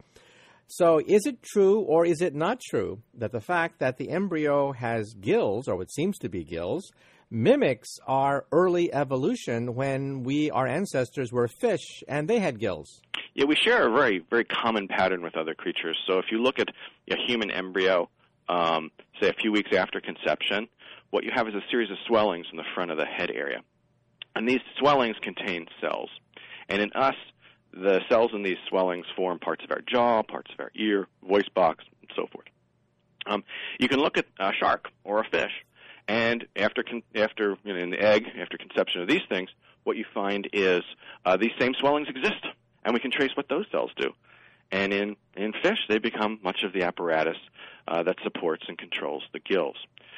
So is it true or is it not true that the fact that the embryo has gills, or what seems to be gills, mimics our early evolution when our ancestors were fish and they had gills? Yeah, we share a very, very common pattern with other creatures. So if you look at a human embryo, say a few weeks after conception, what you have is a series of swellings in the front of the head area. And these swellings contain cells. And in us, the cells in these swellings form parts of our jaw, parts of our ear, voice box, and so forth. You can look at a shark or a fish, And after in the egg, after conception of these things, what you find is these same swellings exist, and we can trace what those cells do. And in fish, they become much of the apparatus that supports and controls the gills.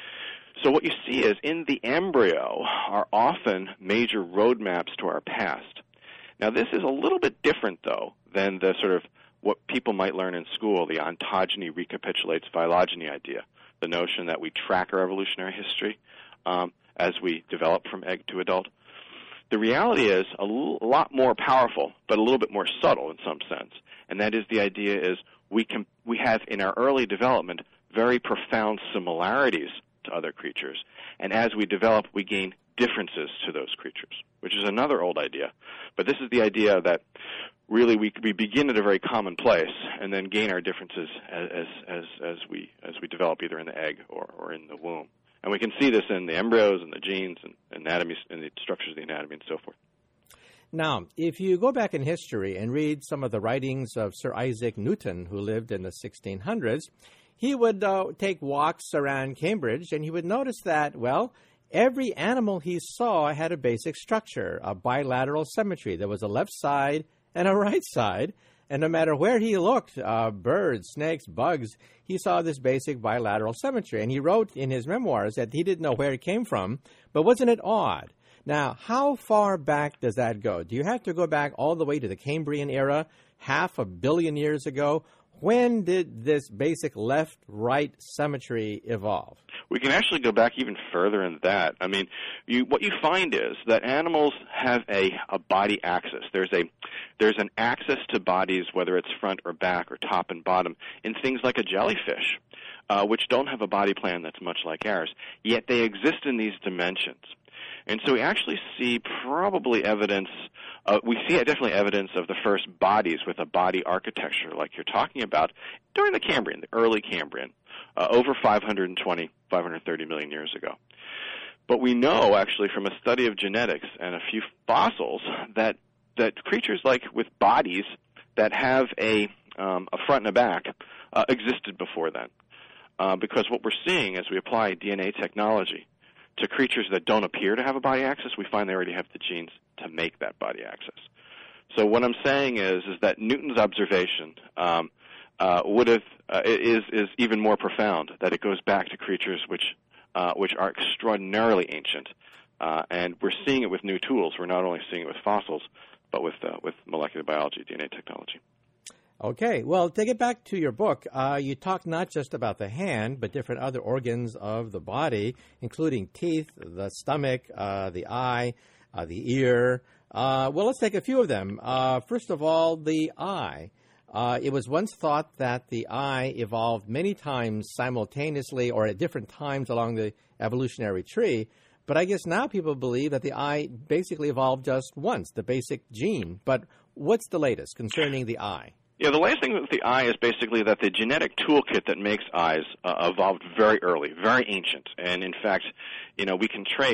So what you see is in the embryo are often major roadmaps to our past. Now, this is a little bit different, though, than the sort of what people might learn in school, the ontogeny recapitulates phylogeny idea, the notion that we track our evolutionary history as we develop from egg to adult. The reality is a lot more powerful, but a little bit more subtle in some sense, and that is the idea is we have in our early development very profound similarities to other creatures, and as we develop, we gain differences to those creatures, which is another old idea. But this is the idea that really we begin at a very common place and then gain our differences as we develop either in the egg or in the womb. And we can see this in the embryos and the genes and anatomy and the structures of the anatomy and so forth. Now, if you go back in history and read some of the writings of Sir Isaac Newton, who lived in the 1600s, he would take walks around Cambridge, and he would notice that, well, every animal he saw had a basic structure, a bilateral symmetry. There was a left side and a right side, and no matter where he looked, birds, snakes, bugs, he saw this basic bilateral symmetry. And he wrote in his memoirs that he didn't know where it came from, but wasn't it odd? Now, how far back does that go? Do you have to go back all the way to the Cambrian era, 500 million years ago? When did this basic left-right symmetry evolve? We can actually go back even further than that. I mean, what you find is that animals have a body axis. There's an axis to bodies, whether it's front or back or top and bottom, in things like a jellyfish, which don't have a body plan that's much like ours, yet they exist in these dimensions. And so we actually see probably evidence, definitely evidence of the first bodies with a body architecture like you're talking about during the Cambrian, the early Cambrian, over 520, 530 million years ago. But we know actually from a study of genetics and a few fossils that creatures like with bodies that have a front and a back existed before then. Because what we're seeing as we apply DNA technology to creatures that don't appear to have a body axis, we find they already have the genes to make that body axis. So what I'm saying is that Newton's observation is even more profound, that it goes back to creatures which are extraordinarily ancient, and we're seeing it with new tools. We're not only seeing it with fossils, but with molecular biology, DNA technology. Okay, well, to get back to your book, you talk not just about the hand, but different other organs of the body, including teeth, the stomach, the eye, the ear. Well, let's take a few of them. First of all, the eye. It was once thought that the eye evolved many times simultaneously or at different times along the evolutionary tree, but I guess now people believe that the eye basically evolved just once, the basic gene. But what's the latest concerning the eye? Yeah, the latest thing with the eye is basically that the genetic toolkit that makes eyes evolved very early, very ancient. And in fact, we can trace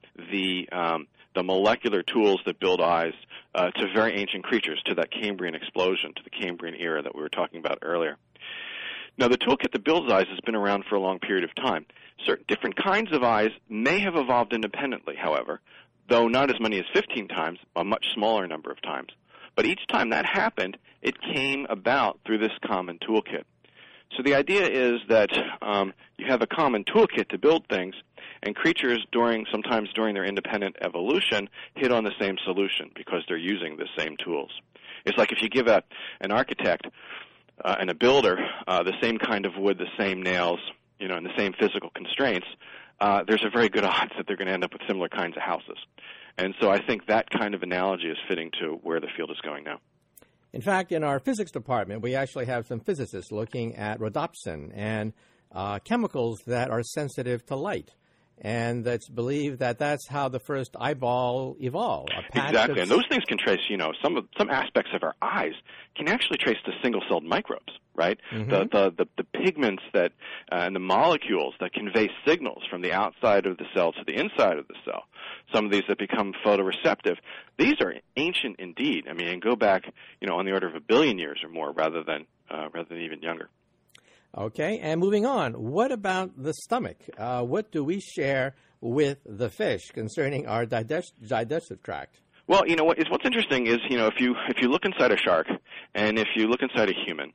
the molecular tools that build eyes to very ancient creatures, to that Cambrian explosion, to the Cambrian era that we were talking about earlier. Now, the toolkit that builds eyes has been around for a long period of time. Certain different kinds of eyes may have evolved independently, however, though not as many as 15 times, a much smaller number of times. But each time that happened, it came about through this common toolkit. So the idea is that you have a common toolkit to build things, and creatures sometimes during their independent evolution hit on the same solution because they're using the same tools. It's like if you give an architect and a builder the same kind of wood, the same nails, and the same physical constraints, there's a very good odds that they're going to end up with similar kinds of houses. And so I think that kind of analogy is fitting to where the field is going now. In fact, in our physics department, we actually have some physicists looking at rhodopsin and chemicals that are sensitive to light. And it's believed that that's how the first eyeball evolved. Exactly, and those things can trace, some aspects of our eyes can actually trace to single-celled microbes, right? Mm-hmm. The pigments that and the molecules that convey signals from the outside of the cell to the inside of the cell. Some of these that become photoreceptive. These are ancient indeed. I mean, and go back, on the order of 1 billion years or more, rather than even younger. Okay, and moving on, what about the stomach? What do we share with the fish concerning our digestive tract? Well, what's interesting is, if you look inside a shark and if you look inside a human,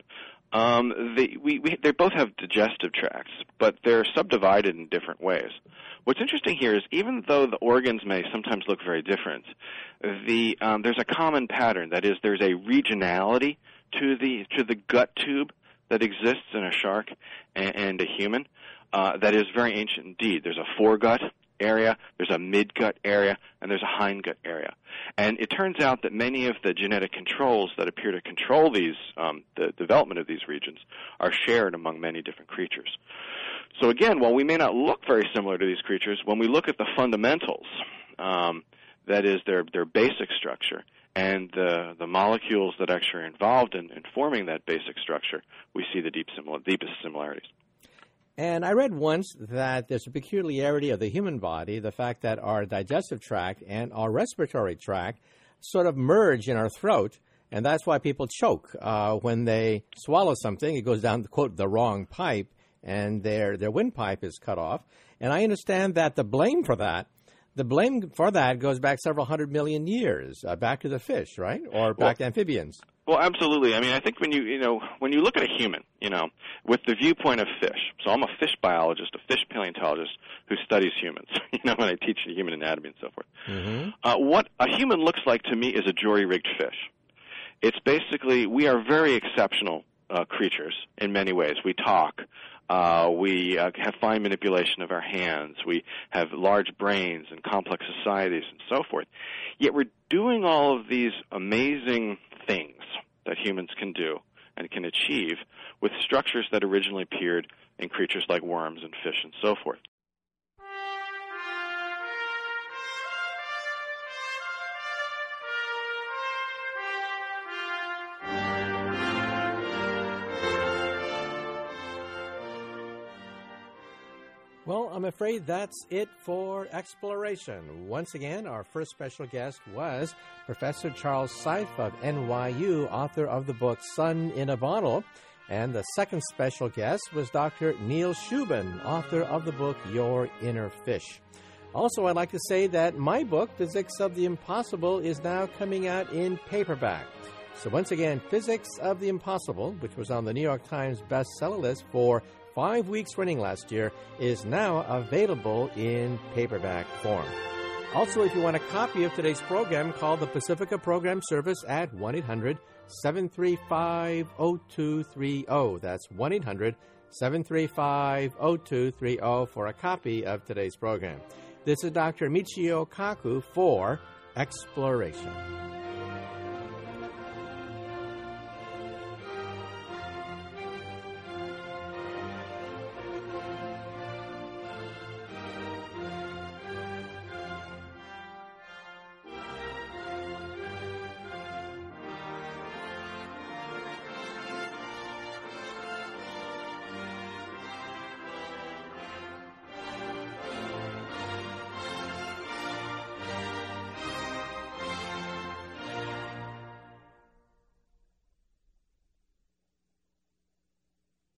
they both have digestive tracts, but they're subdivided in different ways. What's interesting here is even though the organs may sometimes look very different, there's a common pattern. That is, there's a regionality to the gut tube that exists in a shark and a human that is very ancient indeed. There's a foregut area, there's a midgut area, and there's a hindgut area. And it turns out that many of the genetic controls that appear to control these, the development of these regions, are shared among many different creatures. So again, while we may not look very similar to these creatures, when we look at the fundamentals, that is their basic structure, and the molecules that actually are involved in forming that basic structure, we see the deepest similarities. And I read once that there's a peculiarity of the human body, the fact that our digestive tract and our respiratory tract sort of merge in our throat, and that's why people choke. When they swallow something, it goes down, quote, the wrong pipe, and their windpipe is cut off. And I understand that the blame for that goes back several 100 million years, back to the fish, right? Or back to amphibians. Well, absolutely. I mean, I think when you look at a human, with the viewpoint of fish. So I'm a fish biologist, a fish paleontologist who studies humans. When I teach human anatomy and so forth. Mm-hmm. What a human looks like to me is a jury-rigged fish. It's basically, we are very exceptional creatures in many ways. We talk. We have fine manipulation of our hands. We have large brains and complex societies and so forth. Yet we're doing all of these amazing things that humans can do and can achieve with structures that originally appeared in creatures like worms and fish and so forth. Well, I'm afraid that's it for Exploration. Once again, our first special guest was Professor Charles Seif of NYU, author of the book Sun in a Bottle. And the second special guest was Dr. Neil Shubin, author of the book Your Inner Fish. Also, I'd like to say that my book, Physics of the Impossible, is now coming out in paperback. So once again, Physics of the Impossible, which was on the New York Times bestseller list for 5 weeks running last year, is now available in paperback form. Also, if you want a copy of today's program, call the Pacifica Program Service at 1-800-735-0230. That's 1-800-735-0230 for a copy of today's program. This is Dr. Michio Kaku for Exploration.